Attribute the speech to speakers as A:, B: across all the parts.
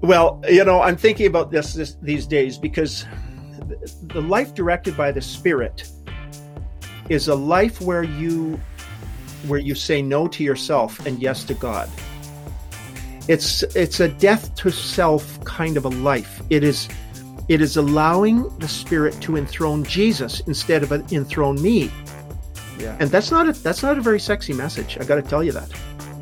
A: Well, I'm thinking about this these days because the life directed by the Spirit is a life where you say no to yourself and yes to God. It's a death to self kind of a life. It is allowing the Spirit to enthrone Jesus instead of enthrone me.
B: Yeah.
A: And that's not a very sexy message. I got to tell you that.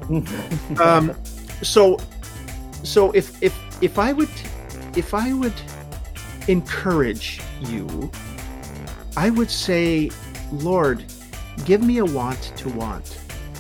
A: So if I would encourage you, I would say, Lord, give me a want to want.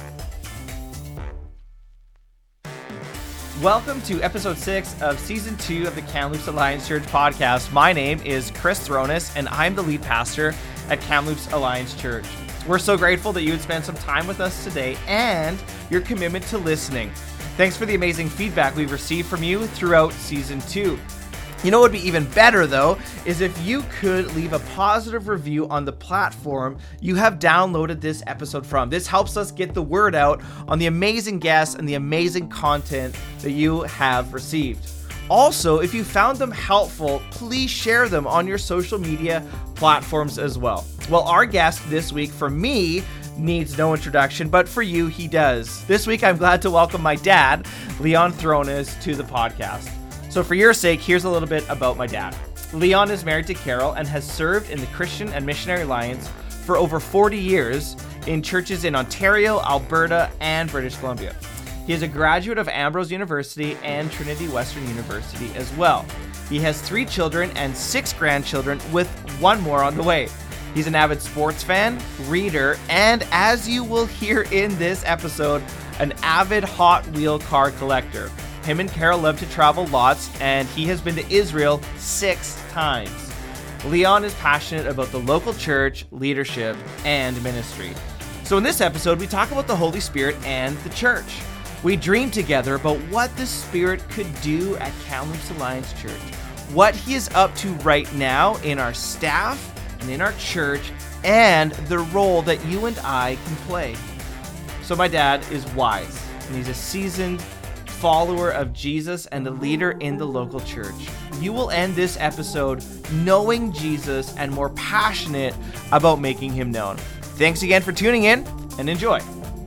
B: Welcome to episode 6 of season 2 of the Kamloops Alliance Church podcast. My name is Chris Thronis, and I'm the lead pastor at Kamloops Alliance Church. We're so grateful that you would spend some time with us today and your commitment to listening. Thanks for the amazing feedback we've received from you throughout season 2. You know what would be even better, though, is if you could leave a positive review on the platform you have downloaded this episode from. This helps us get the word out on the amazing guests and the amazing content that you have received. Also, if you found them helpful, please share them on your social media platforms as well. Well, our guest this week, for me, needs no introduction, but for you, he does. This week, I'm glad to welcome my dad, Leon Thronis, to the podcast. So for your sake, here's a little bit about my dad. Leon is married to Carol and has served in the Christian and Missionary Alliance for over 40 years in churches in Ontario, Alberta, and British Columbia. He is a graduate of Ambrose University and Trinity Western University as well. He has 3 children and 6 grandchildren, with 1 more on the way. He's an avid sports fan, reader, and as you will hear in this episode, an avid Hot Wheel car collector. Him and Carol love to travel lots, and he has been to Israel 6 times. Leon is passionate about the local church, leadership, and ministry. So in this episode, we talk about the Holy Spirit and the church. We dream together about what the Spirit could do at Kamloops Alliance Church, what he is up to right now in our staff and in our church, and the role that you and I can play. So my dad is wise, and he's a seasoned follower of Jesus and a leader in the local church. You will end this episode knowing Jesus and more passionate about making him known. Thanks again for tuning in, and enjoy.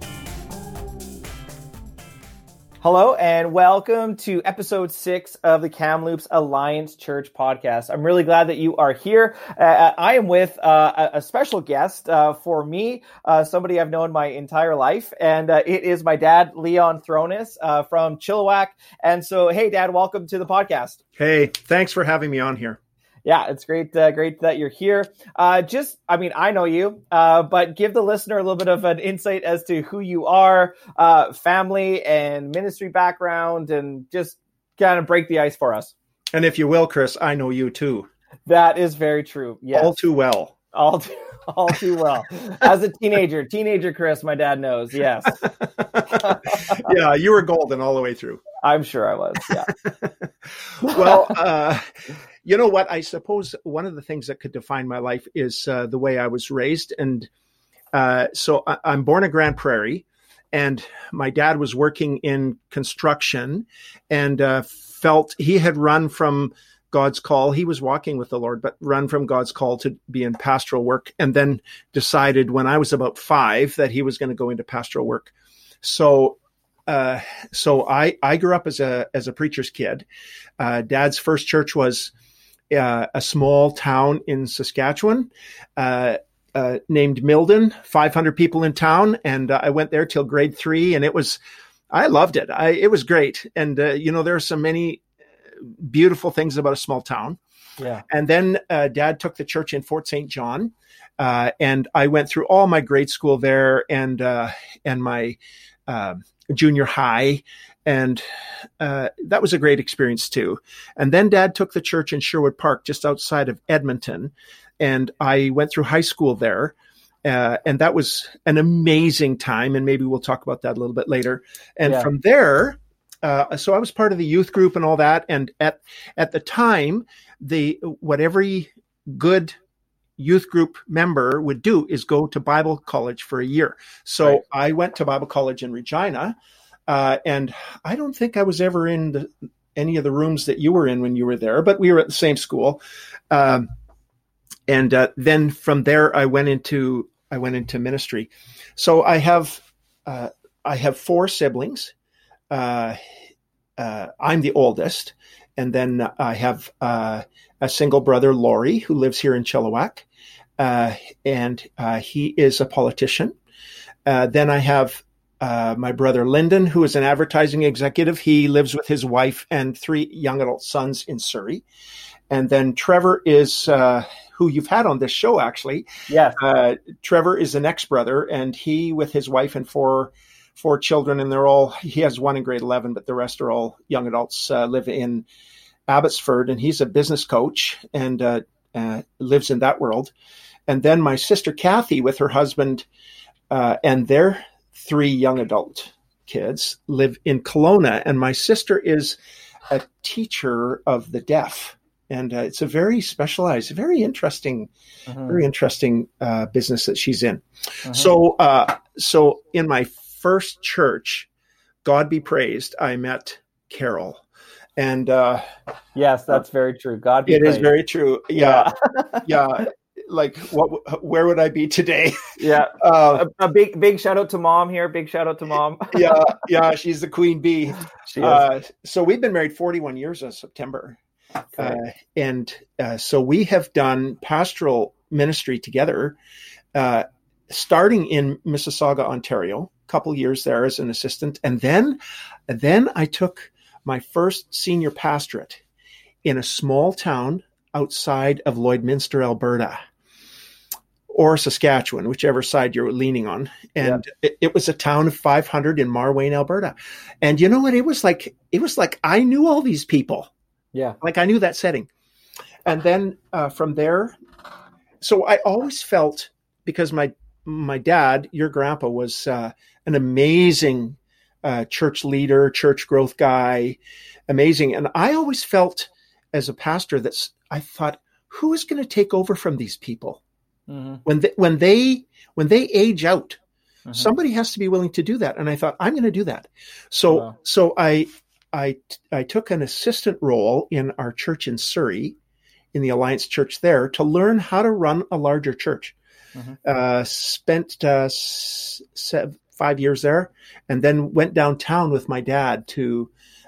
B: Hello and welcome to episode 6 of the Kamloops Alliance Church podcast. I'm really glad that you are here. I am with a special guest for me, somebody I've known my entire life, and it is my dad, Leon Thronis from Chilliwack. And so, hey, Dad, welcome to the podcast.
A: Hey, thanks for having me on here.
B: Yeah, it's great that you're here. I know you, but give the listener a little bit of an insight as to who you are, family and ministry background, and just kind of break the ice for us.
A: And if you will, Chris, I know you too.
B: That is very true. Yes.
A: All too well.
B: All too well. As a teenager Chris, my dad knows. Yes.
A: Yeah, you were golden all the way through.
B: I'm sure I was. Yeah.
A: Well, you know what? I suppose one of the things that could define my life is the way I was raised. And so I'm born in Grand Prairie, and my dad was working in construction and felt he had run from God's call. He was walking with the Lord, but run from God's call to be in pastoral work, and then decided when I was about 5 that he was going to go into pastoral work. So I grew up as a preacher's kid. Dad's first church was a small town in Saskatchewan named Milden, 500 people in town. And I went there till grade 3, and I loved it. It was great. And, there are so many beautiful things about a small town.
B: Yeah.
A: And then Dad took the church in Fort St. John. And I went through all my grade school there and my junior high. And that was a great experience too. And then Dad took the church in Sherwood Park, just outside of Edmonton. And I went through high school there. And that was an amazing time. And maybe we'll talk about that a little bit later. And from there, so I was part of the youth group and all that. And at the time, what every good youth group member would do is go to Bible college for a year. So I went to Bible college in Regina. And I don't think I was ever in any of the rooms that you were in when you were there, but we were at the same school. And then from there, I went into ministry. So I have 4 siblings. I'm the oldest, and then I have a single brother, Laurie, who lives here in Chilliwack, and he is a politician. Then I have my brother Lyndon, who is an advertising executive. He lives with his wife and 3 young adult sons in Surrey. And then Trevor is who you've had on this show, actually.
B: Yes.
A: Trevor is an ex-brother, and he, with his wife and four children, and he has one in grade 11, but the rest are all young adults, live in Abbotsford, and he's a business coach and lives in that world. And then my sister Kathy, with her husband and their 3 young adult kids, live in Kelowna, and my sister is a teacher of the deaf. And it's a very specialized, very interesting business that she's in. So in my first church, God be praised, I met Carol. And
B: yes, that's very true. God be praised.
A: It is very true. Yeah. Yeah. Like, where would I be today?
B: Yeah. A big shout out to Mom here. Big shout out to Mom.
A: Yeah. She's the queen bee.
B: She is.
A: So we've been married 41 years in September. So we have done pastoral ministry together, starting in Mississauga, Ontario, a couple years there as an assistant. And then I took my first senior pastorate in a small town outside of Lloydminster, Alberta, or Saskatchewan, whichever side you're leaning on. And it was a town of 500 in Marwayne, Alberta. And you know what? It was like I knew all these people.
B: Yeah.
A: Like I knew that setting. And then from there, so I always felt, because my dad, your grandpa, was an amazing church leader, church growth guy, amazing. And I always felt as a pastor I thought, who is going to take over from these people? When they age out, somebody has to be willing to do that. And I thought, I'm going to do that. So I took an assistant role in our church in Surrey, in the Alliance Church there, to learn how to run a larger church. Spent 5 years there, and then went downtown with my dad to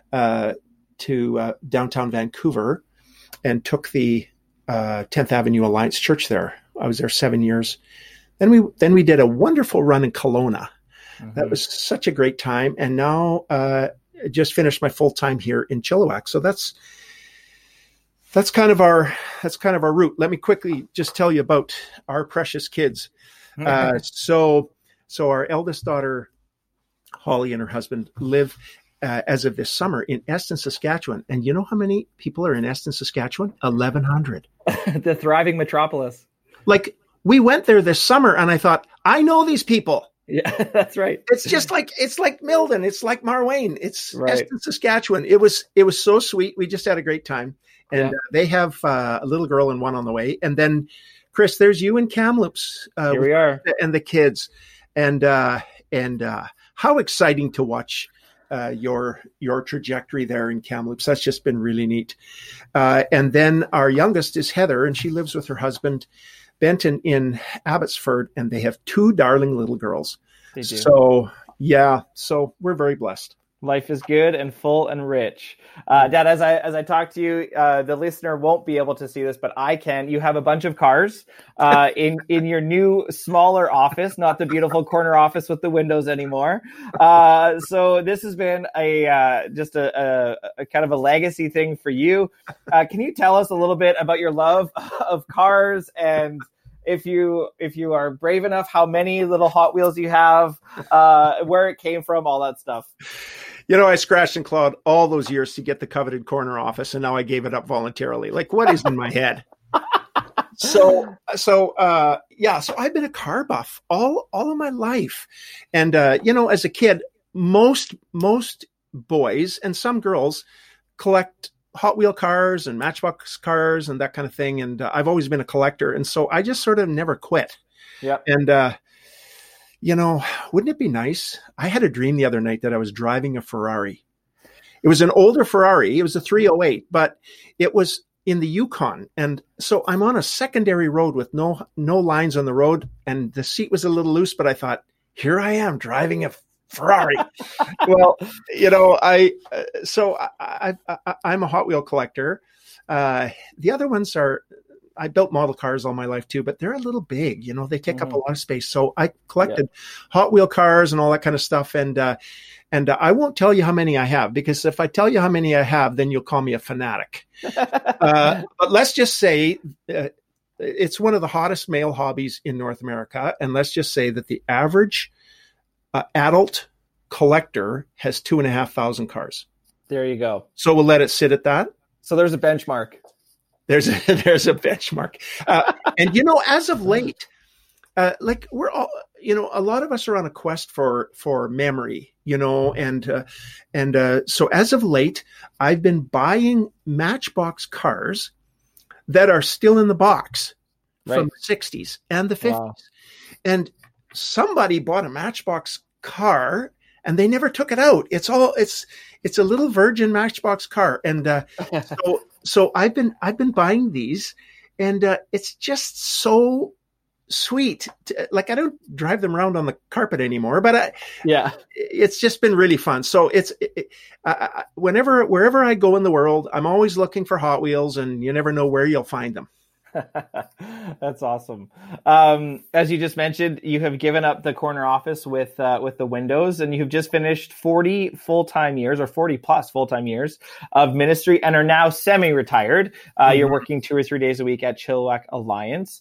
A: downtown Vancouver, and took the 10th Avenue Alliance Church there. I was there 7 years. Then we did a wonderful run in Kelowna. That was such a great time. And now just finished my full time here in Chilliwack. So that's kind of our route. Let me quickly just tell you about our precious kids. So our eldest daughter, Holly, and her husband live as of this summer in Eston, Saskatchewan. And you know how many people are in Eston, Saskatchewan? 1,100.
B: The thriving metropolis.
A: Like, we went there this summer and I thought, I know these people.
B: Yeah, that's right.
A: It's just like, it's like Milden. It's like Marwayne. It's
B: right.
A: Eston, Saskatchewan. It was so sweet. We just had a great time. And they have a little girl and one on the way. And then, Chris, there's you in Kamloops.
B: Here we are.
A: And the kids. And how exciting to watch your trajectory there in Kamloops. That's just been really neat. And then our youngest is Heather, and she lives with her husband, Benton, in Abbotsford, and they have 2 darling little girls.
B: They do.
A: So we're very blessed.
B: Life is good and full and rich. Dad, as I talk to you, the listener won't be able to see this, but I can. You have a bunch of cars in your new, smaller office, not the beautiful corner office with the windows anymore. So this has been a kind of a legacy thing for you. Can you tell us a little bit about your love of cars, and if you are brave enough, how many little Hot Wheels you have, where it came from, all that stuff?
A: You know, I scratched and clawed all those years to get the coveted corner office, and now I gave it up voluntarily. Like, what is in my head? So I've been a car buff all of my life. And, as a kid, most boys and some girls collect Hot Wheel cars and Matchbox cars and that kind of thing. And I've always been a collector. And so I just sort of never quit.
B: Yeah.
A: And, wouldn't it be nice? I had a dream the other night that I was driving a Ferrari. It was an older Ferrari. It was a 308, but it was in the Yukon. And so I'm on a secondary road with no lines on the road, and the seat was a little loose, but I thought, here I am driving a Ferrari. Well, I'm a Hot Wheel collector. The other ones I built model cars all my life too, but they're a little big, they take up a lot of space. So I collected Hot Wheel cars and all that kind of stuff. And I won't tell you how many I have, because if I tell you how many I have, then you'll call me a fanatic. But let's just say it's one of the hottest male hobbies in North America. And let's just say that the average adult collector has 2,500 cars.
C: There you go.
A: So we'll let it sit at that.
C: So there's a benchmark.
A: There's a benchmark. And, as of late, like we're all, a lot of us are on a quest for memory, and so as of late, I've been buying Matchbox cars that are still in the box from the 60s and the 50s. Wow. And somebody bought a Matchbox car and they never took it out. It's a little virgin Matchbox car. And so I've been buying these, and it's just so sweet. Like, I don't drive them around on the carpet anymore, but it's just been really fun. So wherever I go in the world, I'm always looking for Hot Wheels, and you never know where you'll find them.
C: That's awesome. As you just mentioned, you have given up the corner office with the windows, and you've just finished 40 full-time years, or 40 plus full-time years of ministry, and are now semi-retired. You're working 2 or 3 days a week at Chilliwack Alliance.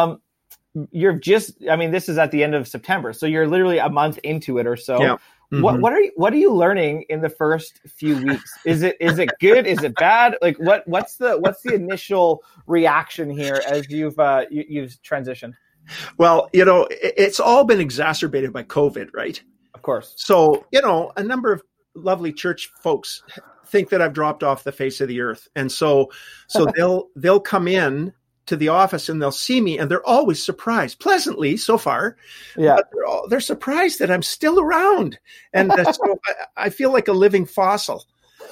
C: This is at the end of September, so you're literally a month into it or so. Yeah. Mm-hmm. What are you learning in the first few weeks? Is it good? Is it bad? Like what's the initial reaction here as you've transitioned?
A: Well, it's all been exacerbated by COVID, right?
C: Of course.
A: So, a number of lovely church folks think that I've dropped off the face of the earth. And so they'll come in to the office and they'll see me, and they're always surprised, pleasantly so far. Yeah, but they're surprised that I'm still around, and so I feel like a living fossil.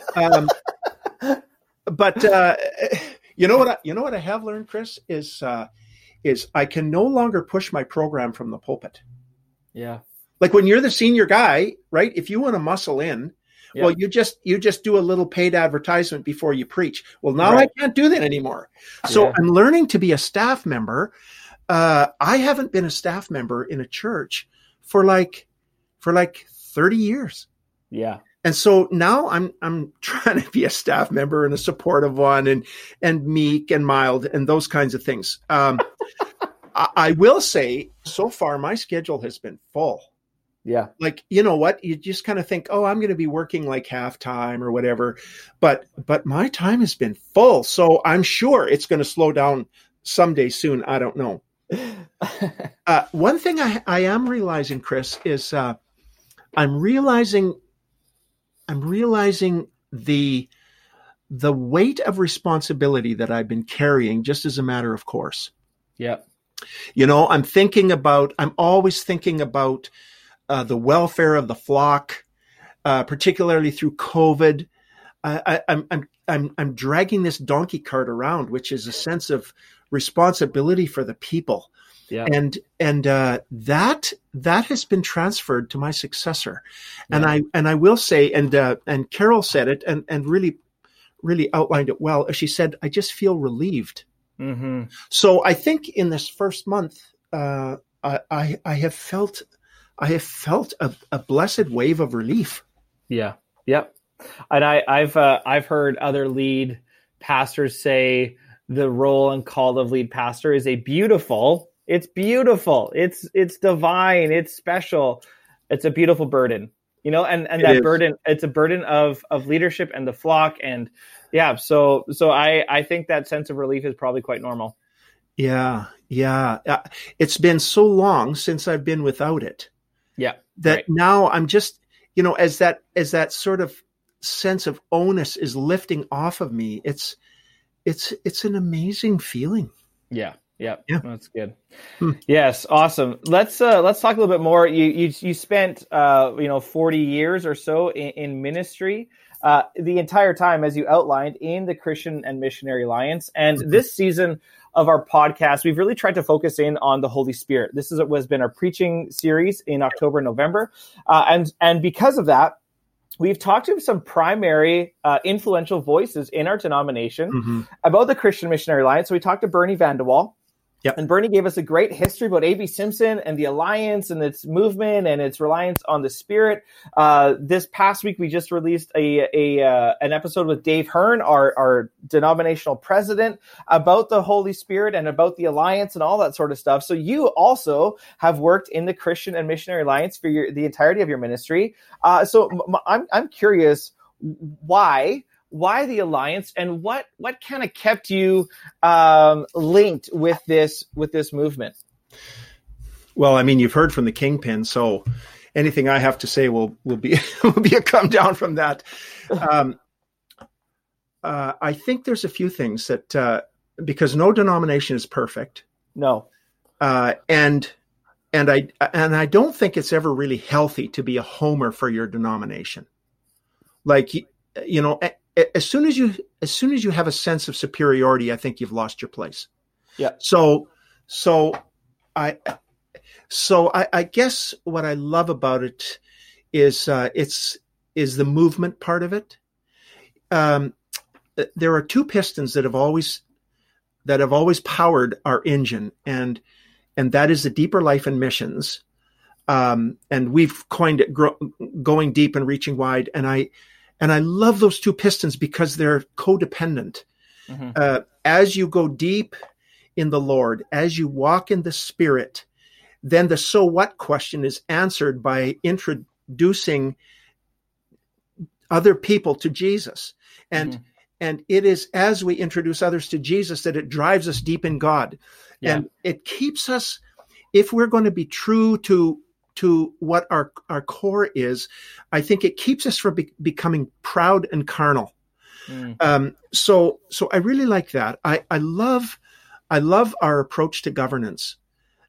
A: But you know what I have learned, Chris, is I can no longer push my program from the pulpit.
C: Yeah,
A: like when you're the senior guy, right? If you want to muscle in. Yeah. Well, you just do a little paid advertisement before you preach. Well, now I can't do that anymore. So I'm learning to be a staff member. I haven't been a staff member in a church for like 30 years.
C: Yeah.
A: And so now I'm trying to be a staff member and a supportive one, and meek and mild and those kinds of things. I will say, so far my schedule has been full.
C: Yeah.
A: Like, you know what? You just kind of think, oh, I'm going to be working like half time or whatever. But my time has been full. So I'm sure it's going to slow down someday soon. I don't know. One thing I am realizing, Chris, is I'm realizing the weight of responsibility that I've been carrying just as a matter of course.
C: Yeah.
A: I'm always thinking about the welfare of the flock, particularly through COVID. I'm dragging this donkey cart around, which is a sense of responsibility for the people.
C: Yeah.
A: And that has been transferred to my successor. Yeah. And I will say, and Carol said it and really, really outlined it well. She said, I just feel relieved.
C: Mm-hmm.
A: So I think in this first month, I have felt a blessed wave of relief.
C: Yeah. Yep. And I've heard other lead pastors say the role and call of lead pastor is it's beautiful. It's divine. It's special. It's a beautiful burden, and that burden, it's a burden of leadership and the flock. And yeah, so I think that sense of relief is probably quite normal.
A: Yeah. It's been so long since I've been without it.
C: Yeah.
A: That now I'm just, as that sort of sense of onus is lifting off of me, it's an amazing feeling.
C: Yeah. That's good. Yes. Awesome. Let's talk a little bit more. You spent, 40 years or so in ministry. the entire time, as you outlined, in the Christian and Missionary Alliance. And this season of our podcast, we've really tried to focus in on the Holy Spirit. This has been our preaching series in October and November. And because of that, we've talked to some primary influential voices in our denomination about the Christian Missionary Alliance. So we talked to Bernie Van de Wall.
A: Yep.
C: And Bernie gave us a great history about A.B. Simpson and the Alliance and its movement and its reliance on the Spirit. This past week, we just released an episode with Dave Hearn, our denominational president, about the Holy Spirit and about the Alliance and all that sort of stuff. So you also have worked in the Christian and Missionary Alliance for the entirety of your ministry. So I'm curious, why the Alliance, and what kind of kept you linked with this movement?
A: Well, I mean, you've heard from the kingpin, so anything I have to say will be a come down from that. I think there's a few things that because no denomination is perfect.
C: No,
A: and I don't think it's ever really healthy to be a homer for your denomination. Like, you know, as soon as you have a sense of superiority, I think you've lost your place.
C: Yeah.
A: So I guess what I love about it is the movement part of it. There are two pistons that have always powered our engine, and that is the deeper life and missions. And we've coined it going deep and reaching wide. And I love those two pistons because they're codependent. As you go deep in the Lord, as you walk in the Spirit, then the so what question is answered by introducing other people to Jesus. And it is as we introduce others to Jesus that it drives us deep in God. Yeah. And it keeps us, if we're going to be true to what our core is, I think it keeps us from becoming proud and carnal. So I really like that. I love our approach to governance.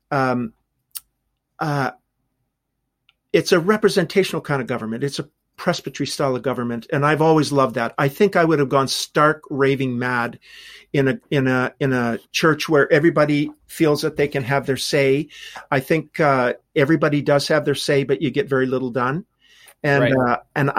A: It's a representational kind of government. It's a presbytery style of government, and I've always loved that. I think I would have gone stark raving mad in a church where everybody feels that they can have their say. I think everybody does have their say, but you get very little done. And right. And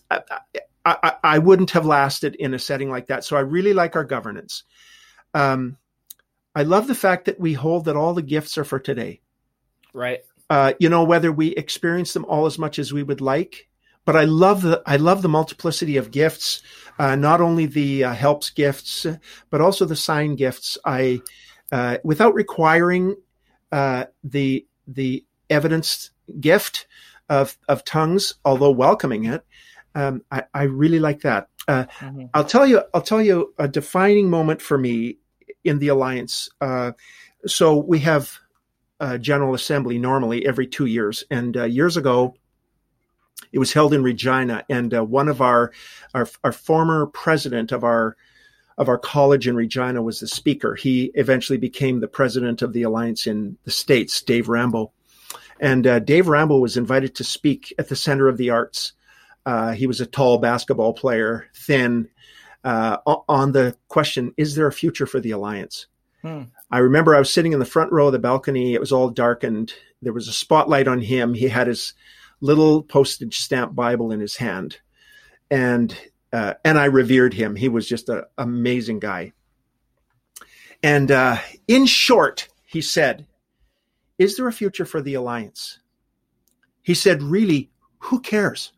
A: I wouldn't have lasted in a setting like that. So I really like our governance. I love the fact that we hold that all the gifts are for today.
C: Right.
A: Whether we experience them all as much as we would like. But I love the multiplicity of gifts, not only the helps gifts, but also the sign gifts. Without requiring the evidence gift of tongues, although welcoming it, I really like that. I'll tell you a defining moment for me in the Alliance. So we have a General Assembly normally every 2 years, and years ago, it was held in Regina, and one of our former president of our college in Regina was the speaker. He eventually became the president of the Alliance in the States, Dave Rambo. And Dave Rambo was invited to speak at the Center of the Arts. He was a tall basketball player, thin, on the question, is there a future for the Alliance? I remember I was sitting in the front row of the balcony. It was all darkened. There was a spotlight on him. He had his little postage stamp Bible in his hand. And I revered him. He was just an amazing guy. And in short, he said, is there a future for the Alliance? He said, really, who cares?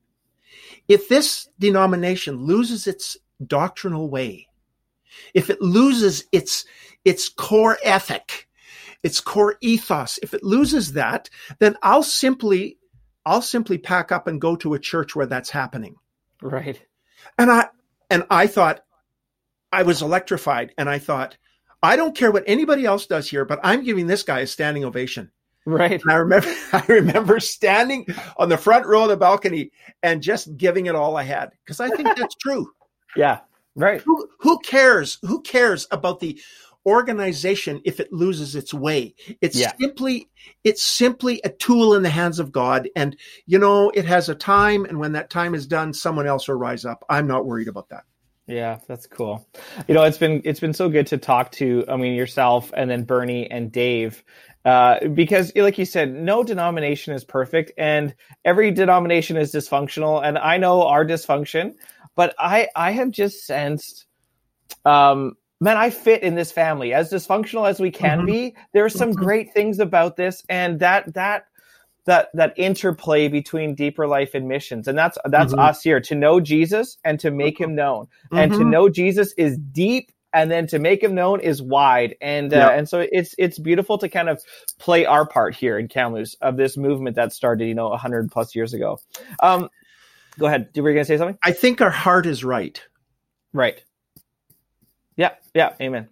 A: If this denomination loses its doctrinal way, if it loses its core ethic, its core ethos, if it loses that, then I'll simply pack up and go to a church where that's happening.
C: Right.
A: And I thought, I was electrified, and I thought, I don't care what anybody else does here, but I'm giving this guy a standing ovation.
C: Right.
A: And I remember standing on the front row of the balcony and just giving it all I had, because I think that's true.
C: Yeah. Right.
A: Who cares? Who cares about the organization if it loses its way. It's
C: Yeah.
A: simply a tool in the hands of God. And, it has a time. And when that time is done, someone else will rise up. I'm not worried about that.
C: Yeah, that's cool. It's been so good to talk to, yourself and then Bernie and Dave, because like you said, no denomination is perfect and every denomination is dysfunctional. And I know our dysfunction, but I have just sensed, man, I fit in this family as dysfunctional as we can be. There are some great things about this, and that interplay between Deeper Life and missions. And that's us here, to know Jesus and to make him known. And to know Jesus is deep, and then to make him known is wide. And and so it's beautiful to kind of play our part here in Kamloops of this movement that started, 100 plus years ago. Go ahead. Were you going to say something?
A: I think our heart is right.
C: Right. Yeah. Amen.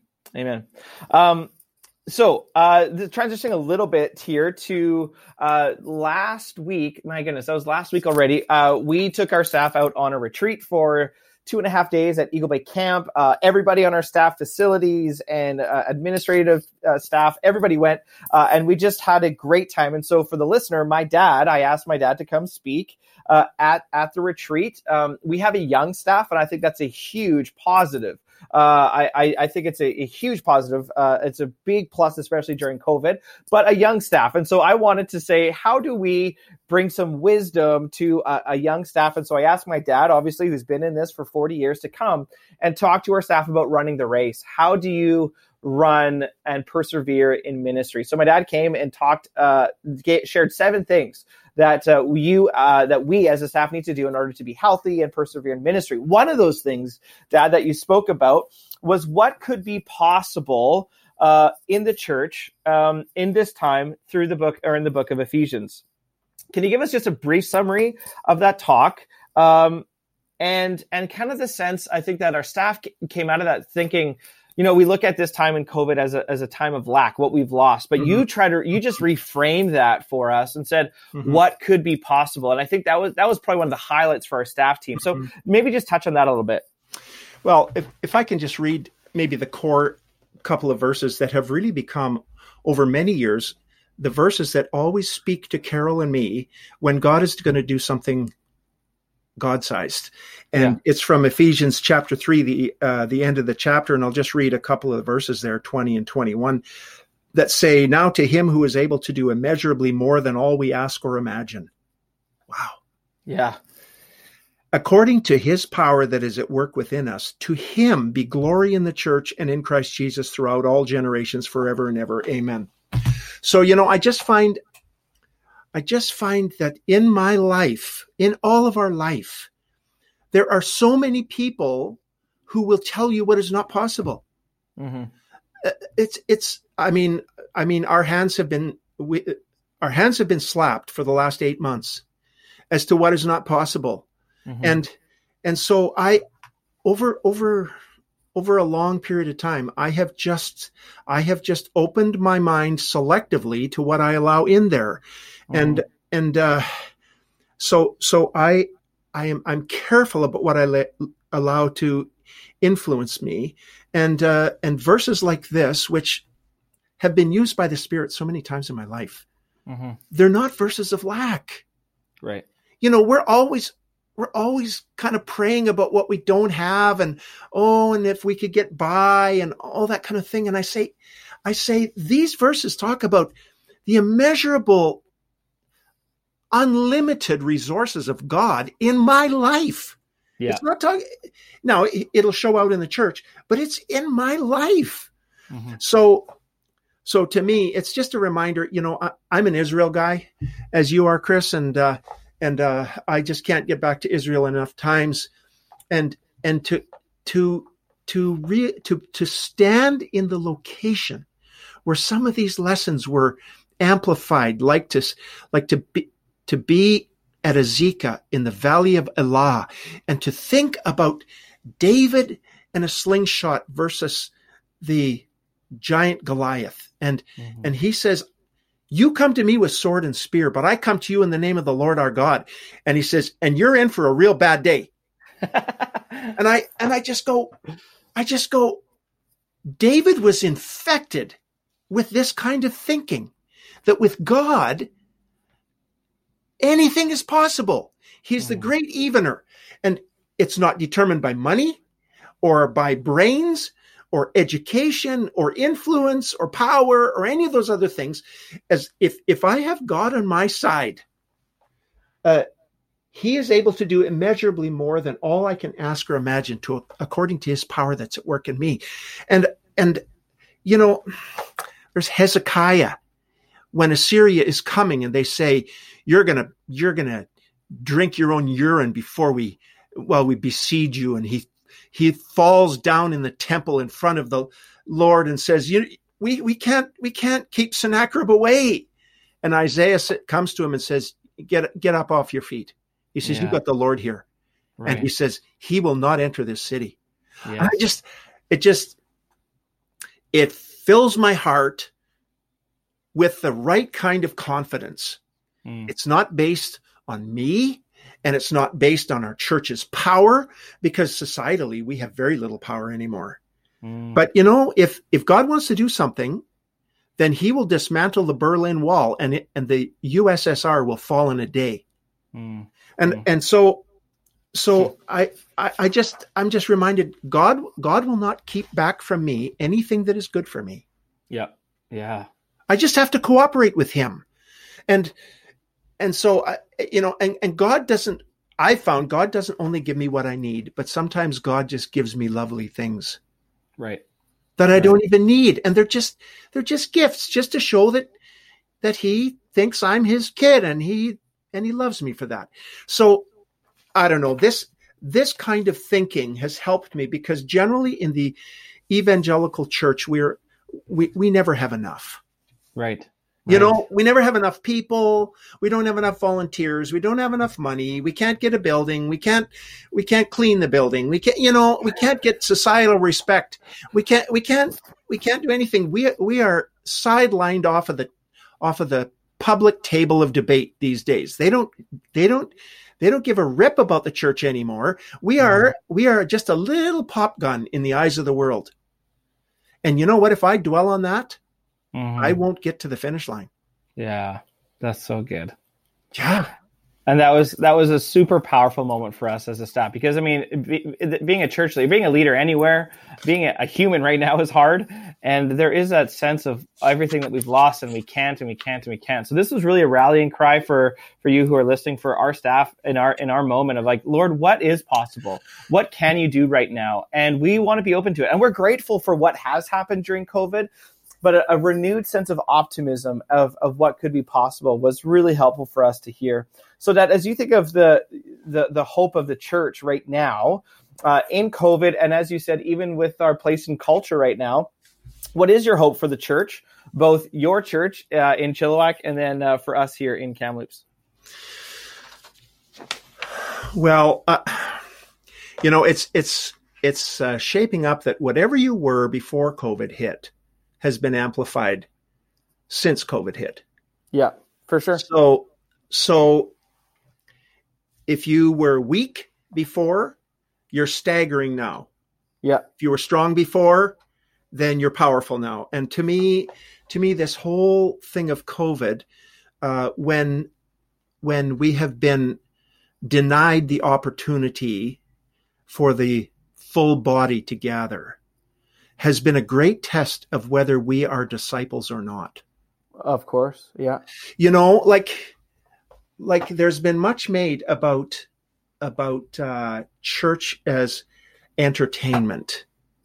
C: So, transitioning a little bit here to last week. My goodness, that was last week already. We took our staff out on a retreat for 2.5 days at Eagle Bay Camp. Everybody on our staff, facilities and administrative staff, everybody went, and we just had a great time. And so for the listener, I asked my dad to come speak at the retreat. We have a young staff, and I think that's a huge positive. I think it's a huge positive. It's a big plus, especially during COVID, but a young staff. And so I wanted to say, how do we bring some wisdom to a young staff? And so I asked my dad, obviously, who's been in this for 40 years, to come and talk to our staff about running the race. How do you run and persevere in ministry? So my dad came and shared 7 things that we as a staff need to do in order to be healthy and persevere in ministry. One of those things, Dad, that you spoke about was what could be possible in the church in this time through the book of Ephesians. Can you give us just a brief summary of that talk? And kind of the sense, I think, that our staff came out of that thinking, we look at this time in COVID as a time of lack, what we've lost, but you just reframed that for us and said, what could be possible? And I think that was probably one of the highlights for our staff team. So maybe just touch on that a little bit.
A: Well, if I can just read maybe the core couple of verses that have really become, over many years, the verses that always speak to Carol and me when God is going to do something God-sized. And it's from Ephesians chapter 3, the end of the chapter. And I'll just read a couple of verses there, 20 and 21, that say, "Now to him who is able to do immeasurably more than all we ask or imagine." Wow.
C: Yeah.
A: "According to his power that is at work within us, to him be glory in the church and in Christ Jesus throughout all generations, forever and ever. Amen." So, I just find that in my life, in all of our life, there are so many people who will tell you what is not possible. Our hands have been slapped for the last 8 months as to what is not possible. And so over a long period of time, I have just opened my mind selectively to what I allow in there. So I'm careful about what I allow to influence me, and verses like this, which have been used by the Spirit so many times in my life, they're not verses of lack.
C: Right.
A: We're always kind of praying about what we don't have, and if we could get by and all that kind of thing. And I say these verses talk about the immeasurable, unlimited resources of God in my life. Yeah. It's not talking, now it'll show out in the church, but it's in my life. So to me, it's just a reminder, I'm an Israel guy, as you are, Chris, and I just can't get back to Israel enough times, and to stand in the location where some of these lessons were amplified, like to be at Azekah in the valley of Elah, and to think about David and a slingshot versus the giant Goliath. And he says, "You come to me with sword and spear, but I come to you in the name of the Lord our God." And he says, "And you're in for a real bad day." and I just go, David was infected with this kind of thinking, that with God, anything is possible. He's the great evener. And it's not determined by money or by brains or education or influence or power or any of those other things. As if I have God on my side, he is able to do immeasurably more than all I can ask or imagine, according to his power that's at work in me. And you know, there's Hezekiah when Assyria is coming and they say, you're gonna drink your own urine before we besiege you. And he falls down in the temple in front of the Lord and says, we can't keep Sennacherib away. And Isaiah comes to him and says, get up off your feet. He says, You've got the Lord here. Right. And he says, he will not enter this city. Yes. And it fills my heart with the right kind of confidence. It's not based on me, and it's not based on our church's power, because societally we have very little power anymore. But if God wants to do something, then he will dismantle the Berlin Wall, and the USSR will fall in a day. And so I'm just reminded, God will not keep back from me anything that is good for me. Yeah. I just have to cooperate with him. And so, God doesn't, I found God doesn't only give me what I need, but sometimes God just gives me lovely things.
C: Right.
A: That I don't even need. And they're just gifts, just to show that he thinks I'm his kid, and he loves me for that. So I don't know, this kind of thinking has helped me, because generally in the evangelical church, we never have enough.
C: Right.
A: We never have enough people. We don't have enough volunteers. We don't have enough money. We can't get a building. We can't clean the building. We can't get societal respect. We can't do anything. We are sidelined off of the public table of debate these days. They don't give a rip about the church anymore. We are just a little pop gun in the eyes of the world. And you know what? If I dwell on that, I won't get to the finish line.
C: Yeah, that's so good.
A: Yeah.
C: And that was a super powerful moment for us as a staff, because being a church leader, being a leader anywhere, being a human right now is hard. And there is that sense of everything that we've lost, and we can't. So this was really a rallying cry for you who are listening, for our staff in our moment of like, Lord, what is possible? What can you do right now? And we want to be open to it. And we're grateful for what has happened during COVID. But a renewed sense of optimism of what could be possible was really helpful for us to hear. So that as you think of the hope of the church right now, in COVID, and as you said, even with our place in culture right now, what is your hope for the church, both your church in Chilliwack and then for us here in Kamloops?
A: Well, it's shaping up that whatever you were before COVID hit has been amplified since COVID hit.
C: Yeah, for sure.
A: So if you were weak before, you're staggering now.
C: Yeah.
A: If you were strong before, then you're powerful now. And to me, this whole thing of COVID, when we have been denied the opportunity for the full body to gather, has been a great test of whether we are disciples or not.
C: Of course, yeah.
A: Like there's been much made about church as entertainment.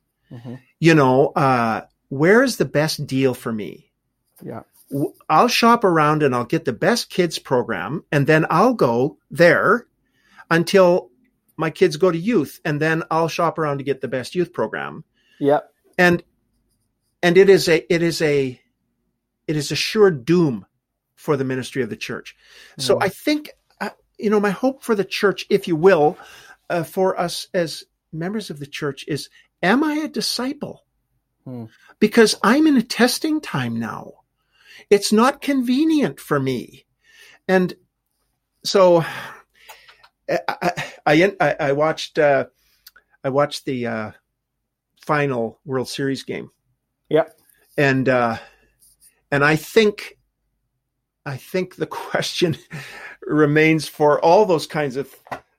A: Where's the best deal for me?
C: Yeah.
A: I'll shop around and I'll get the best kids program, and then I'll go there until my kids go to youth, and then I'll shop around to get the best youth program.
C: Yeah.
A: And it is a sure doom for the ministry of the church. So I think, my hope for the church, if you will, for us as members of the church is, am I a disciple? Because I'm in a testing time now. It's not convenient for me. And so I watched the final World Series game
C: Yep.
A: And I think the question remains for all those kinds of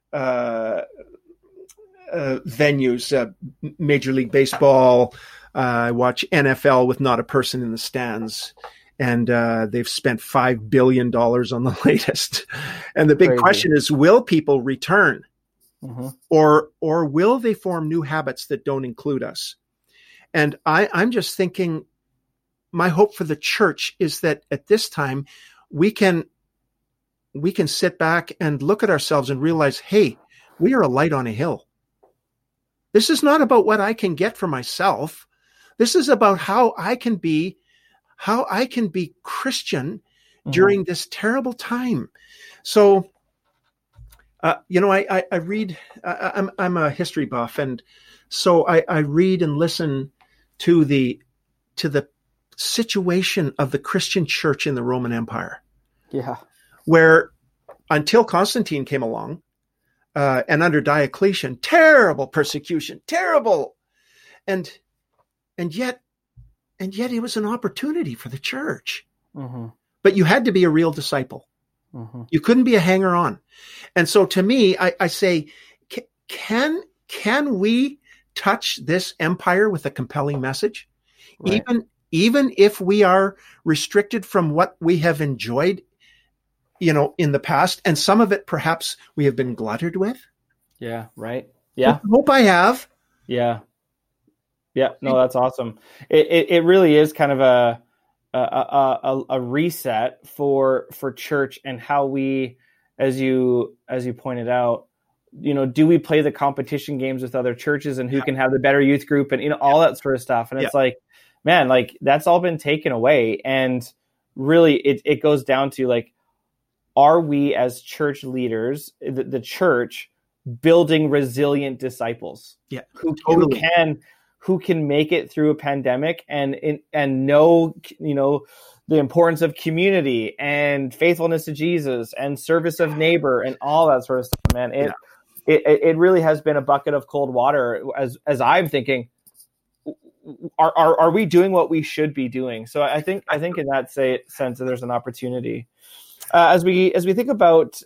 A: venues, Major League Baseball. I watch NFL with not a person in the stands, and they've spent $5 billion on the latest. And the big question is, will people return? Mm-hmm. Or will they form new habits that don't include us? And I'm just thinking, my hope for the church is that at this time we can sit back and look at ourselves and realize, hey, we are a light on a hill. This is not about what I can get for myself. This is about how I can be Christian during this terrible time. So, I read, I'm a history buff. And so I read and listen to the situation of the Christian church in the Roman Empire. Yeah. Where until Constantine came along, and under Diocletian, terrible persecution, terrible. And yet it was an opportunity for the church. Mm-hmm. But you had to be a real disciple. Mm-hmm. You couldn't be a hanger-on. And so to me, I say, can we touch this empire with a compelling message? Right. Even if we are restricted from what we have enjoyed, in the past, and some of it perhaps we have been glutted with. Yeah. Right. Yeah. I hope I have. Yeah. Yeah. No, that's awesome. It really is kind of a reset for church and how we, as you pointed out, do we play the competition games with other churches and who can have the better youth group and, all that sort of stuff. And it's like, man, like that's all been taken away. And really it goes down to like, are we as church leaders, the church, building resilient disciples? Yeah, who can make it through a pandemic and know the importance of community and faithfulness to Jesus and service of neighbor and all that sort of stuff. Man, it really has been a bucket of cold water as I'm thinking. Are we doing what we should be doing? So I think in that sense that there's an opportunity. As we think about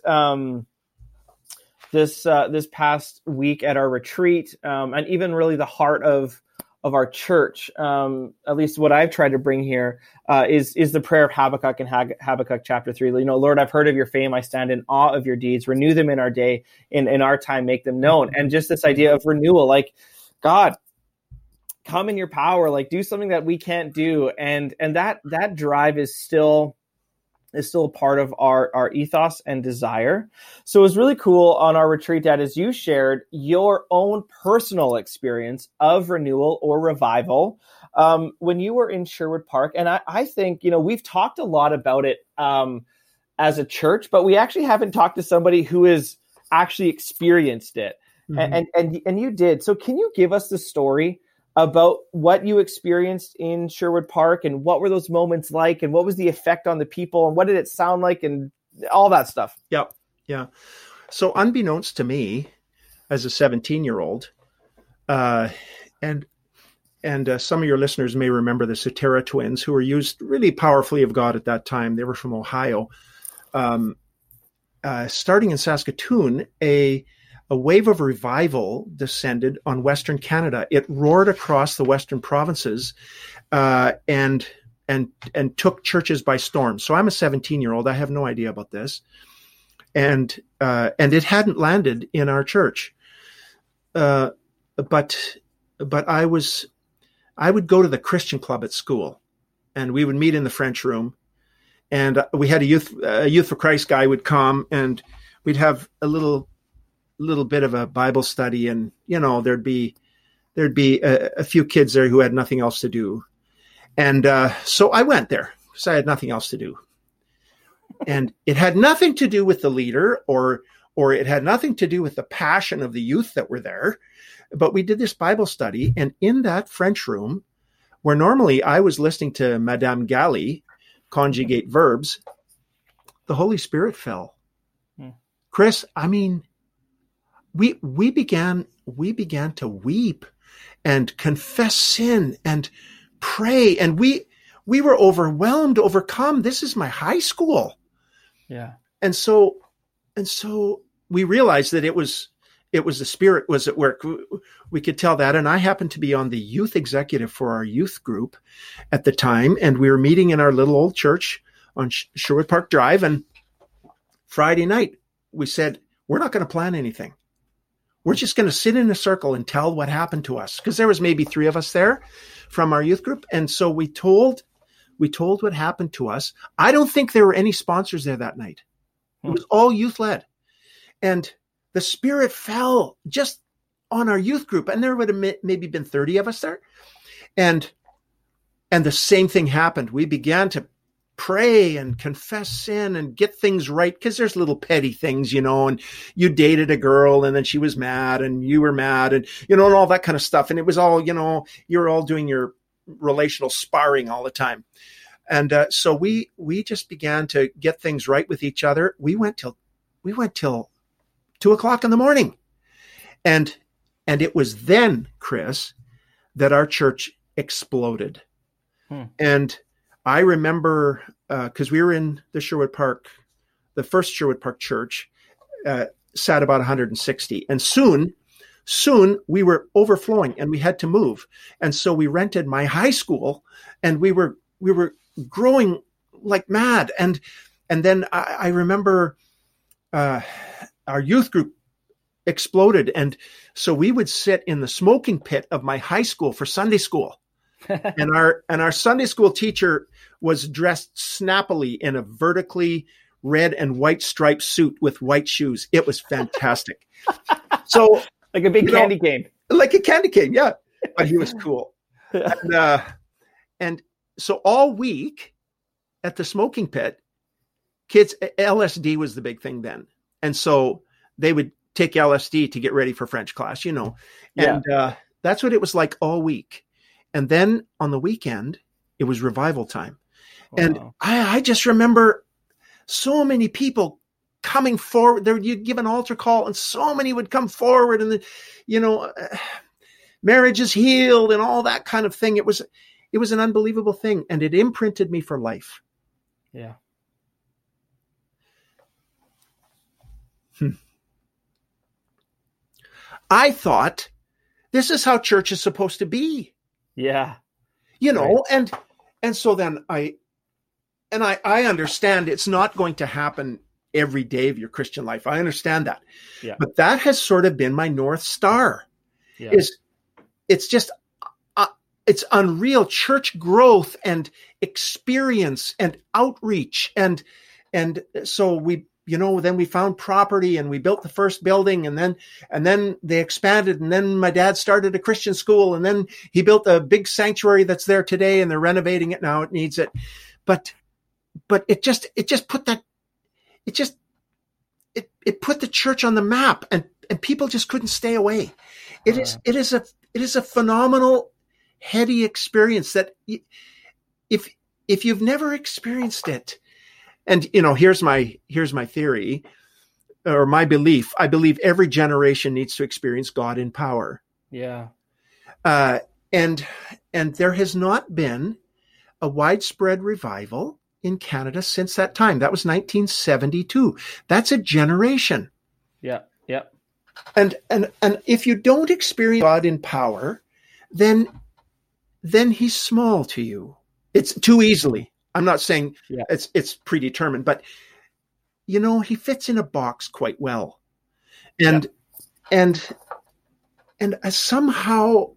A: this past week at our retreat, and even really the heart of our church, at least what I've tried to bring here is the prayer of Habakkuk in Habakkuk chapter 3. Lord, I've heard of your fame. I stand in awe of your deeds. Renew them in our day, in our time, make them known. And just this idea of renewal, like God, come in your power, like do something that we can't do. And that drive is still a part of our ethos and desire. So it was really cool on our retreat, Dad, as you shared your own personal experience of renewal or revival when you were in Sherwood Park. And I think, we've talked a lot about it as a church, but we actually haven't talked to somebody who has actually experienced it. Mm-hmm. And you did. So can you give us the story about what you experienced in Sherwood Park and what were those moments like and what was the effect on the people and what did it sound like and all that stuff? Yep. Yeah. So unbeknownst to me as a 17-year-old, and some of your listeners may remember the Sotera twins who were used really powerfully of God at that time. They were from Ohio. Starting in Saskatoon, a wave of revival descended on Western Canada. It roared across the Western provinces and took churches by storm. So I'm a 17-year-old. I have no idea about this. And it hadn't landed in our church. But I would go to the Christian club at school and we would meet in the French room. And we had a Youth for Christ guy would come and we'd have a little bit of a Bible study, and there'd be a few kids there who had nothing else to do, and so I went there because I had nothing else to do, and it had nothing to do with the leader or it had nothing to do with the passion of the youth that were there, but we did this Bible study, and in that French room, where normally I was listening to Madame Galli conjugate verbs, the Holy Spirit fell. Chris, I mean, we began to weep and confess sin and pray. And we were overwhelmed, overcome. This is my high school.
C: Yeah.
A: And so we realized that it was the Spirit was at work. We could tell that. And I happened to be on the youth executive for our youth group at the time. And we were meeting in our little old church on Sherwood Park Drive. And Friday night, we said, we're not going to plan anything. We're just going to sit in a circle and tell what happened to us. Because there was maybe 3 of us there from our youth group. And so we told what happened to us. I don't think there were any sponsors there that night. It was all youth led. And the Spirit fell just on our youth group. And there would have maybe been 30 of us there. And the same thing happened. We began to pray and confess sin and get things right, because there's little petty things, and you dated a girl and then she was mad and you were mad and, and all that kind of stuff. And it was all, you're all doing your relational sparring all the time. And so we just began to get things right with each other. We went till 2:00 in the morning. And it was then, Chris, that our church exploded. And I remember, because we were in the Sherwood Park, the first Sherwood Park church, sat about 160. And soon we were overflowing and we had to move. And so we rented my high school, and we were growing like mad. And then I remember our youth group exploded. And so we would sit in the smoking pit of my high school for Sunday school. and our Sunday school teacher was dressed snappily in a vertically red and white striped suit with white shoes. It was fantastic. So
C: like a big candy cane.
A: Like a candy cane, yeah. But he was cool. And so all week at the smoking pit, kids, LSD was the big thing then. And so they would take LSD to get ready for French class, And that's what it was like all week. And then on the weekend, it was revival time. Wow. And I just remember so many people coming forward. You'd give an altar call and so many would come forward, and marriage is healed and all that kind of thing. It was an unbelievable thing, and it imprinted me for life.
C: Yeah.
A: I thought this is how church is supposed to be.
C: Yeah.
A: Right. And so then I understand it's not going to happen every day of your Christian life. I understand that.
C: Yeah.
A: But that has sort of been my North Star. Yeah. It's just, it's unreal church growth and experience and outreach. And so then we found property and we built the first building, and then they expanded, and then my dad started a Christian school, and then he built a big sanctuary that's there today, and they're renovating it now. It needs it. But it put the church on the map, and people just couldn't stay away. It is a phenomenal, heady experience that if you've never experienced it. And, here's my theory or my belief. I believe every generation needs to experience God in power.
C: Yeah.
A: And there has not been a widespread revival in Canada since that time. That was 1972. That's a generation.
C: Yeah. Yeah.
A: And if you don't experience God in power, then he's small to you. It's too easily. I'm not saying it's predetermined, but he fits in a box quite well. And somehow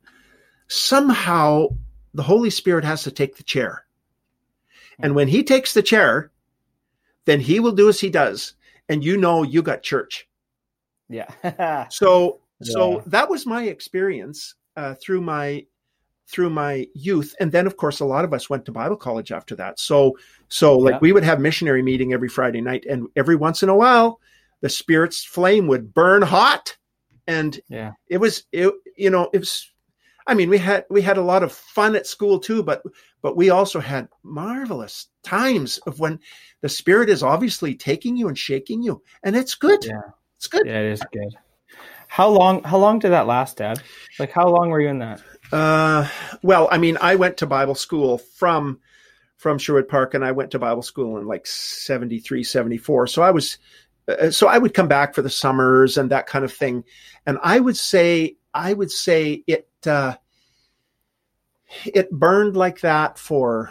A: the Holy Spirit has to take the chair. And when he takes the chair, then he will do as he does. And you got church.
C: Yeah.
A: So that was my experience through my youth. And then of course, a lot of us went to Bible college after that. So we would have missionary meeting every Friday night, and every once in a while the Spirit's flame would burn hot. And it was, we had a lot of fun at school too, but we also had marvelous times of when the Spirit is obviously taking you and shaking you, and it's good.
C: Yeah.
A: It's good.
C: Yeah, it is good. How long did that last, Dad? Like, how long were you in that?
A: Well, I mean, I went to Bible school from Sherwood Park, and I went to Bible school in like 73, 74. So I would come back for the summers and that kind of thing. And I would say it burned like that for,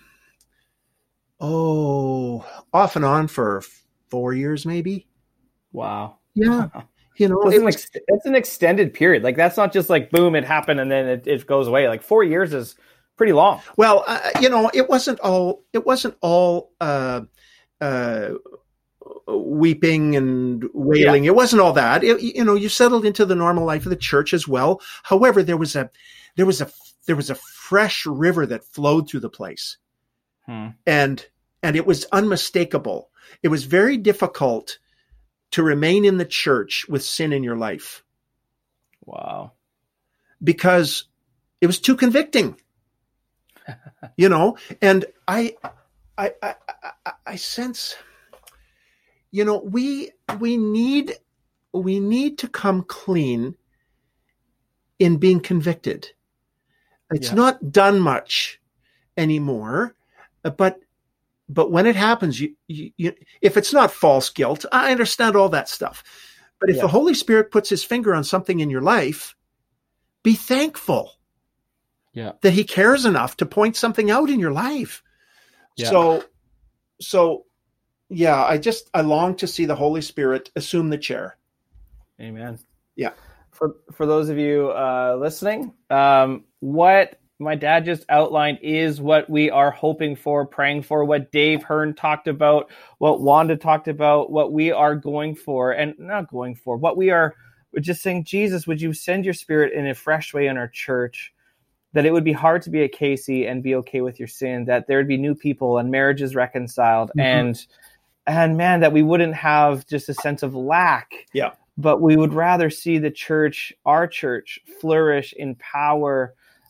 A: off and on for 4 years, maybe.
C: Wow.
A: Yeah. You know,
C: it's an extended period. Like, that's not just like, boom, it happened and then it goes away. Like 4 years is pretty long.
A: Well, you know, it wasn't all weeping and wailing. Yeah. It wasn't all that. You know, you settled into the normal life of the church as well. However, there was a fresh river that flowed through the place, and it was unmistakable. It was very difficult to remain in the church with sin in your life.
C: Wow.
A: Because it was too convicting. You know, and I sense, you know, we need to come clean in being convicted. It's not done much anymore, but when it happens, you if it's not false guilt, I understand all that stuff. But if the Holy Spirit puts his finger on something in your life, be thankful that he cares enough to point something out in your life. Yeah. So I long to see the Holy Spirit assume the chair.
C: Amen.
A: Yeah.
C: For those of you listening, what my dad just outlined is what we are hoping for, praying for, what Dave Hearn talked about, what Wanda talked about, what we are going for, and not going for, what we're just saying, Jesus, would you send your Spirit in a fresh way in our church, that it would be hard to be a Casey and be okay with your sin, that there would be new people and marriages reconciled, and man, that we wouldn't have just a sense of lack.
A: Yeah.
C: But we would rather see the church, our church, flourish in power.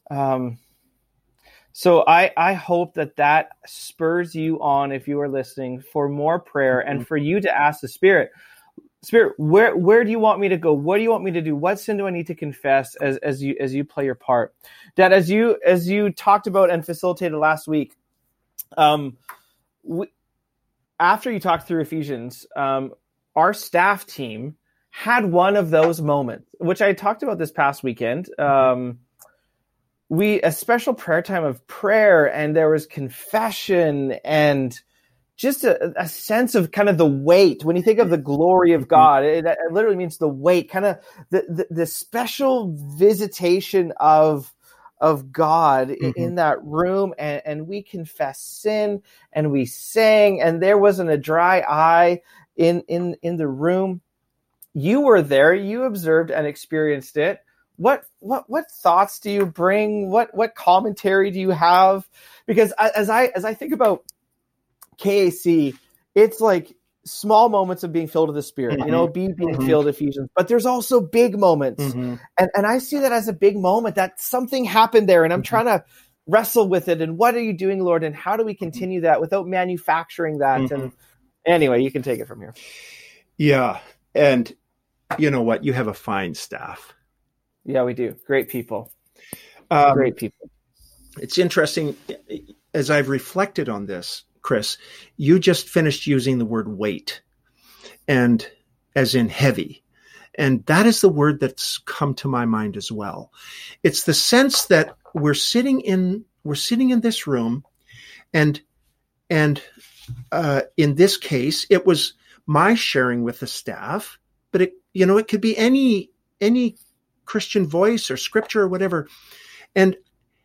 C: So I hope that spurs you on, if you are listening, for more prayer and for you to ask the Spirit, where do you want me to go? What do you want me to do? What sin do I need to confess as you play your part? Dad, as you talked about and facilitated last week, after you talked through Ephesians, our staff team had one of those moments, which I talked about this past weekend. A special prayer time of prayer, and there was confession and just a sense of kind of the weight. When you think of the glory of God, it literally means the weight, kind of the special visitation of God in that room. And we confess sin and we sang, and there wasn't a dry eye in the room. You were there, you observed and experienced it. What thoughts do you bring? What commentary do you have? Because as I think about KAC, it's like small moments of being filled with the Spirit, you know, being filled with Ephesians, but there's also big moments. And I see that as a big moment, that something happened there, and I'm trying to wrestle with it. And what are you doing, Lord? And how do we continue that without manufacturing that? And anyway, you can take it from here.
A: Yeah. And you know what? You have a fine staff.
C: Yeah, we do. Great people.
A: Great people. It's interesting, as I've reflected on this, Chris, you just finished using the word weight, and as in heavy. And that is the word that's come to my mind as well. It's the sense that we're sitting in this room, and in this case, it was my sharing with the staff, but it could be any Christian voice or scripture or whatever. And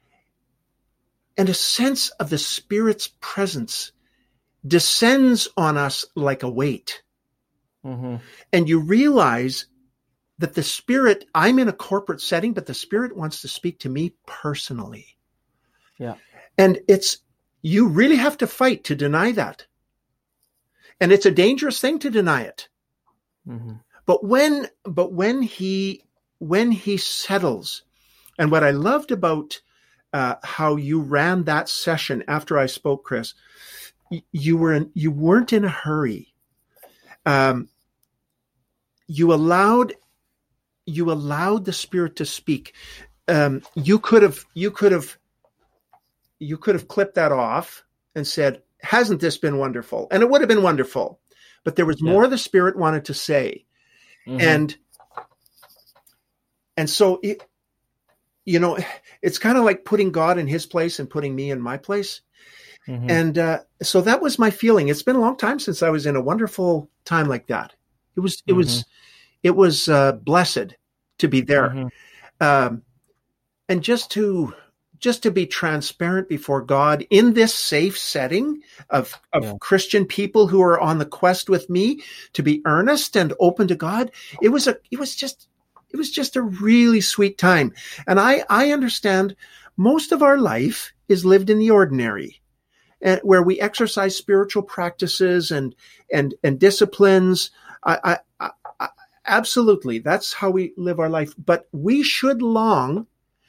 A: a sense of the Spirit's presence descends on us like a weight. And you realize that the Spirit, I'm in a corporate setting, but the Spirit wants to speak to me personally.
C: Yeah.
A: And you really have to fight to deny that. And it's a dangerous thing to deny it. But when he settles, and what I loved about how you ran that session after I spoke, Chris, you weren't in a hurry. You allowed you allowed the Spirit to speak. You could have clipped that off and said, hasn't this been wonderful? And it would have been wonderful, but there was more the Spirit wanted to say. And so it's kind of like putting God in his place and putting me in my place. And so that was my feeling. It's been a long time since I was in a wonderful time like that. It was blessed to be there. And just to be transparent before God in this safe setting of Christian people who are on the quest with me, to be earnest and open to God. It was just a really sweet time. And I understand most of our life is lived in the ordinary, where we exercise spiritual practices and disciplines. I absolutely, that's how we live our life. But we should long.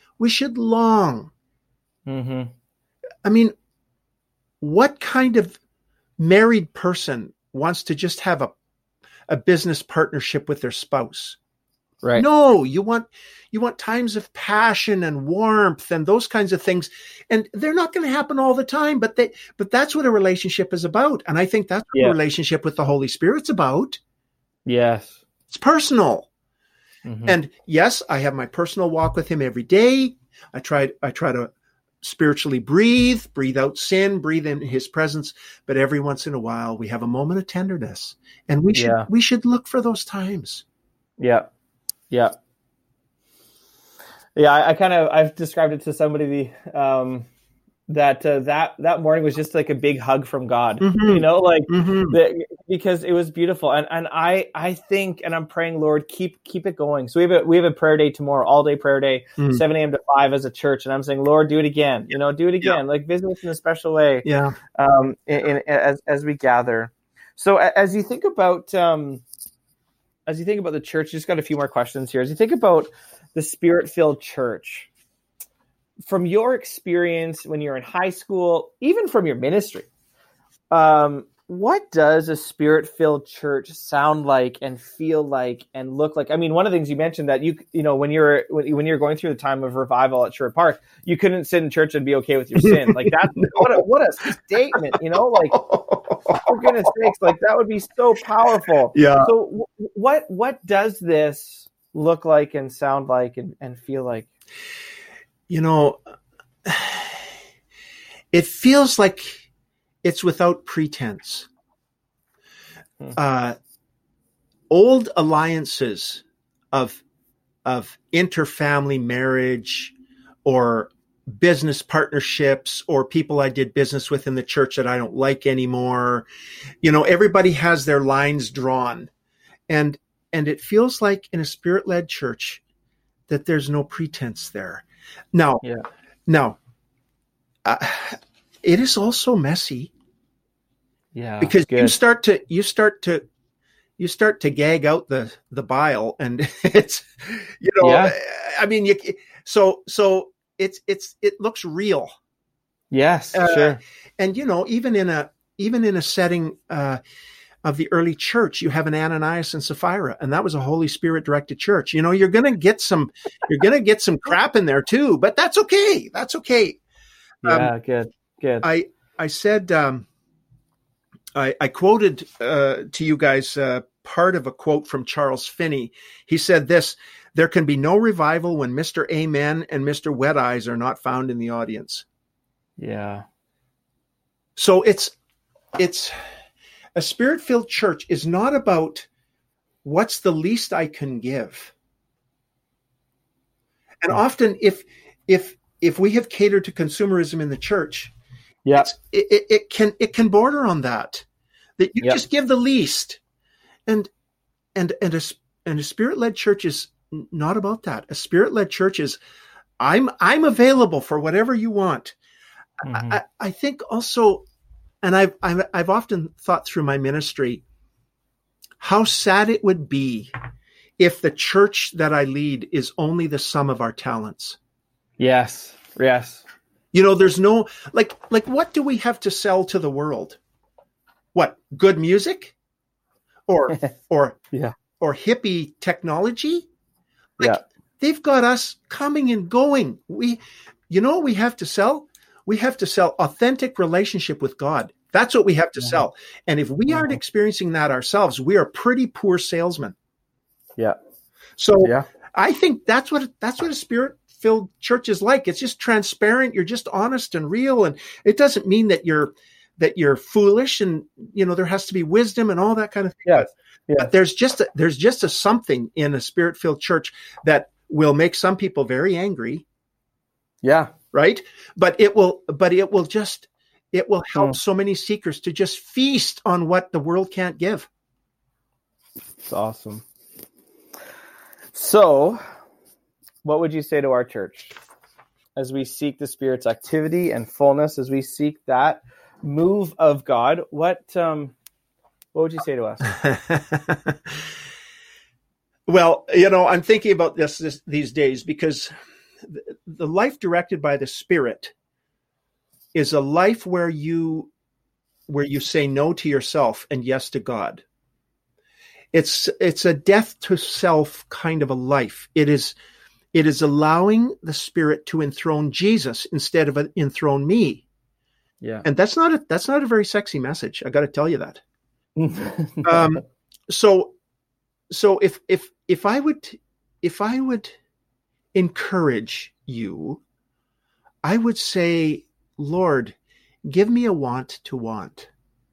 A: I mean, what kind of married person wants to just have a business partnership with their spouse?
C: Right.
A: No, you want times of passion and warmth and those kinds of things. And they're not going to happen all the time, but that's what a relationship is about. And I think that's what a relationship with the Holy Spirit's about.
C: Yes.
A: It's personal. And yes, I have my personal walk with him every day. I try to spiritually breathe out sin, breathe in his presence. But every once in a while we have a moment of tenderness, and we should look for those times.
C: Yeah. I've described it to somebody, that morning was just like a big hug from God, because it was beautiful. And I think, and I'm praying, Lord, keep it going. So we have a prayer day tomorrow, all day prayer day, 7 a.m. to 5 as a church. And I'm saying, Lord, do it again, like visit us in a special way.
A: Yeah.
C: As we gather. So as you think about the church, just got a few more questions here. As you think about the Spirit-filled church, from your experience when you're in high school, even from your ministry, what does a Spirit-filled church sound like and feel like and look like? I mean, one of the things you mentioned that when you're going through the time of revival at Sherwood Park, you couldn't sit in church and be okay with your sin. Like that's what a statement, like for goodness sakes, like that would be so powerful.
A: Yeah.
C: So what does this look like and sound like and feel like?
A: It feels like it's without pretense. Old alliances of interfamily marriage or business partnerships or people I did business with in the church that I don't like anymore. Everybody has their lines drawn, and it feels like in a Spirit-led church that there's no pretense there. Now, it is also messy.
C: Yeah,
A: because you start to gag out the bile, and it's I mean so it looks real.
C: Yes, sure.
A: And even in a setting of the early church, you have an Ananias and Sapphira, and that was a Holy Spirit directed church. You're going to get some crap in there too, but that's okay. That's okay.
C: Yeah, good.
A: I said, I quoted to you guys part of a quote from Charles Finney. He said this: "There can be no revival when Mr. Amen and Mr. Wet Eyes are not found in the audience."
C: Yeah.
A: So it's a Spirit-filled church is not about what's the least I can give. And often if we have catered to consumerism in the church, it can border on that you just give the least. And a Spirit-led church is not about that. A Spirit-led church is I'm available for whatever you want. I think also, and I've often thought through my ministry how sad it would be if the church that I lead is only the sum of our talents.
C: Yes.
A: There's no like what do we have to sell to the world? What, good music? Or hippie technology? They've got us coming and going. We have to sell? We have to sell authentic relationship with God. That's what we have to sell. And if we aren't experiencing that ourselves, we are pretty poor salesmen.
C: Yeah.
A: So I think that's what a Spirit-filled church is like. It's just transparent. You're just honest and real. And it doesn't mean that you're foolish, and there has to be wisdom and all that kind of thing.
C: Yeah.
A: But there's just a something in a Spirit-filled church that will make some people very angry.
C: Yeah.
A: Right? But it will help so many seekers to just feast on what the world can't give.
C: It's awesome. So, what would you say to our church as we seek the Spirit's activity and fullness, as we seek that move of God? What would you say to us?
A: Well, I'm thinking about this these days, because the life directed by the Spirit is a life where you say no to yourself and yes to God. It's a death to self kind of a life. It is allowing the Spirit to enthrone Jesus instead of enthrone me.
C: Yeah.
A: And that's not a very sexy message. I got to tell you that. So if I would encourage you, I would say, Lord, give me a want to want.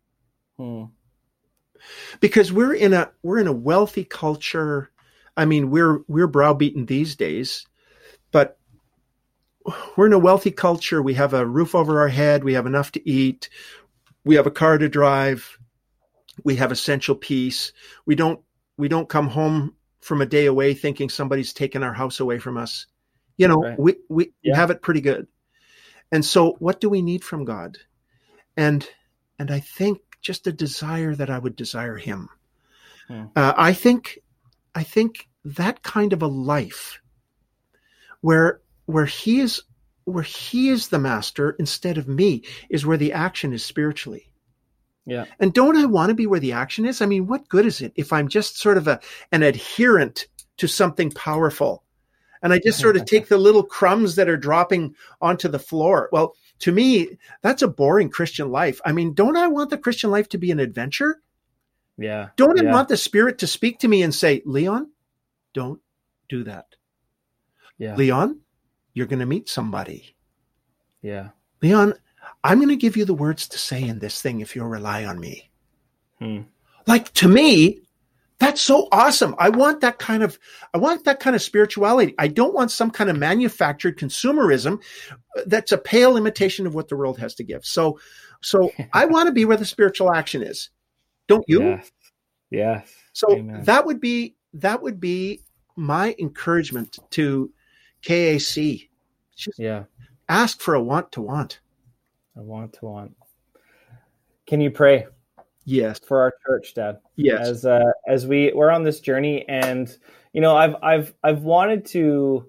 A: Because we're in a wealthy culture. I mean, we're browbeaten these days, but we're in a wealthy culture. We have a roof over our head. We have enough to eat. We have a car to drive. We have essential peace. We don't come home from a day away thinking somebody's taken our house away from us.
C: Right.
A: We have it pretty good. And so what do we need from God? And I think just a desire that I would desire him. I think that kind of a life where he is the master instead of me is where the action is spiritually.
C: Yeah.
A: And don't I want to be where the action is? I mean, what good is it if I'm just sort of an adherent to something powerful? And I just sort of take the little crumbs that are dropping onto the floor. Well, to me, that's a boring Christian life. I mean, don't I want the Christian life to be an adventure?
C: Yeah.
A: Don't I want the Spirit to speak to me and say, Leon, don't do that.
C: Yeah.
A: Leon, you're going to meet somebody.
C: Yeah.
A: Leon, I'm going to give you the words to say in this thing if you'll rely on me. Like, to me, that's so awesome. I want that kind of spirituality. I don't want some kind of manufactured consumerism that's a pale imitation of what the world has to give. So I want to be where the spiritual action is. Don't you?
C: Yes.
A: So
C: Amen.
A: that would be my encouragement to KAC. Just ask for a want to want.
C: I want to want. Can you pray?
A: Yes.
C: For our church, Dad.
A: Yes.
C: As we're on this journey, and I've wanted to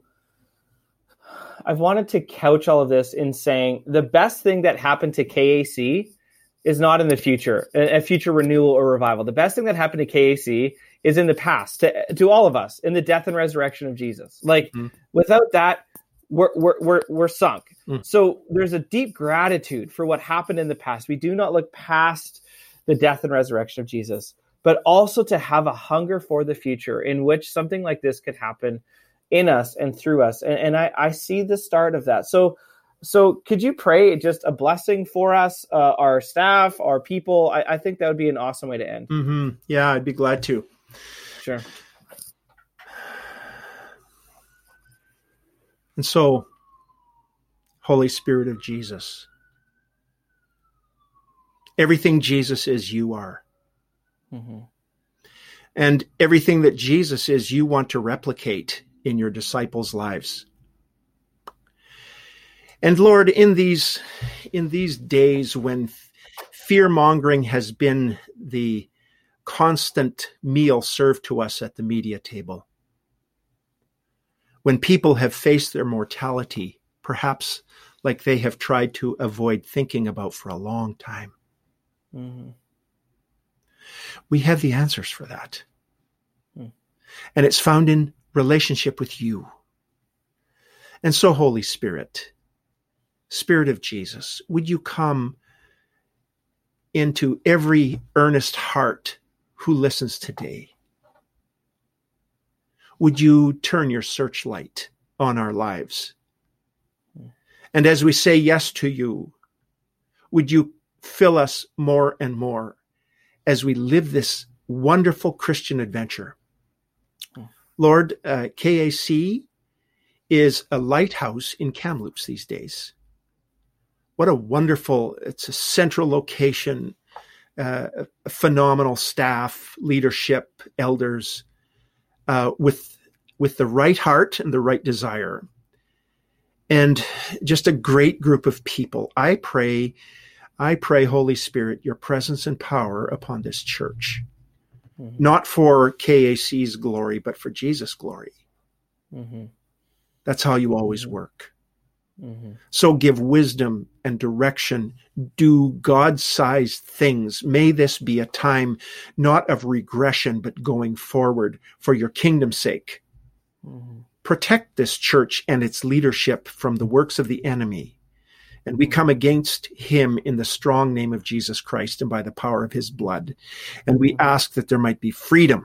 C: couch all of this in saying the best thing that happened to KAC is not in the future, a future renewal or revival. The best thing that happened to KAC is in the past, to all of us, in the death and resurrection of Jesus. Like without that, we're sunk. So there's a deep gratitude for what happened in the past. We do not look past the death and resurrection of Jesus, but also to have a hunger for the future in which something like this could happen in us and through us. And I see the start of that. So could you pray just a blessing for us, our staff, our people? I think that would be an awesome way to end.
A: Mm-hmm. Yeah, I'd be glad to.
C: Sure.
A: And so, Holy Spirit of Jesus, everything Jesus is, you are. And everything that Jesus is, you want to replicate in your disciples' lives. And Lord, in these days when fear-mongering has been the constant meal served to us at the media table, when people have faced their mortality, perhaps like they have tried to avoid thinking about for a long time, we have the answers for that. And it's found in relationship with you. And so, Holy Spirit, Spirit of Jesus, would you come into every earnest heart who listens today? Would you turn your searchlight on our lives? And as we say yes to you, would you fill us more and more as we live this wonderful Christian adventure? Lord, KAC is a lighthouse in Kamloops these days. What a wonderful, it's a central location, a phenomenal staff, leadership, elders, with the right heart and the right desire. And just a great group of people. I pray, Holy Spirit, your presence and power upon this church. Mm-hmm. Not for KAC's glory, but for Jesus' glory. Mm-hmm. That's how you always work. Mm-hmm. So give wisdom and direction. Do God-sized things. May this be a time not of regression, but going forward for your kingdom's sake. Mm-hmm. Protect this church and its leadership from the works of the enemy. And we come against him in the strong name of Jesus Christ and by the power of his blood. And we ask that there might be freedom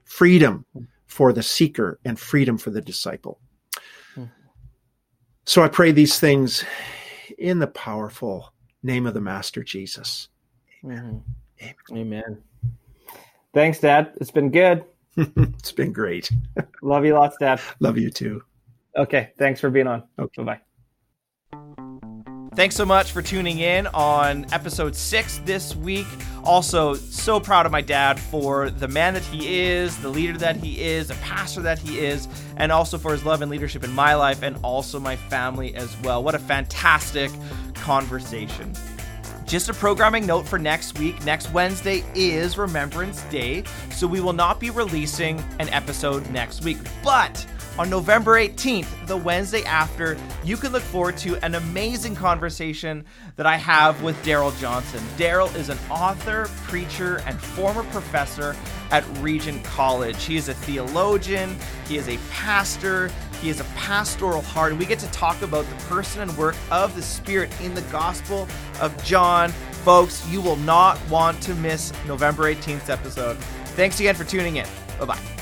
A: for the seeker and freedom for the disciple. So I pray these things in the powerful name of the Master Jesus. Amen.
C: Mm-hmm. Amen. Thanks, Dad. It's been good.
A: It's been great.
C: Love you lots, Dad.
A: Love you too.
C: Okay. Thanks for being on.
A: Okay.
C: Bye-bye.
B: Thanks so much for tuning in on episode 6 this week. Also, so proud of my dad for the man that he is, the leader that he is, the pastor that he is, and also for his love and leadership in my life and also my family as well. What a fantastic conversation. Just a programming note for next week. Next Wednesday is Remembrance Day, so we will not be releasing an episode next week. But on November 18th, the Wednesday after, you can look forward to an amazing conversation that I have with Daryl Johnson. Daryl is an author, preacher, and former professor at Regent College. He is a theologian, he is a pastor, he is a pastoral heart, and we get to talk about the person and work of the Spirit in the Gospel of John. Folks, you will not want to miss November 18th episode. Thanks again for tuning in. Bye-bye.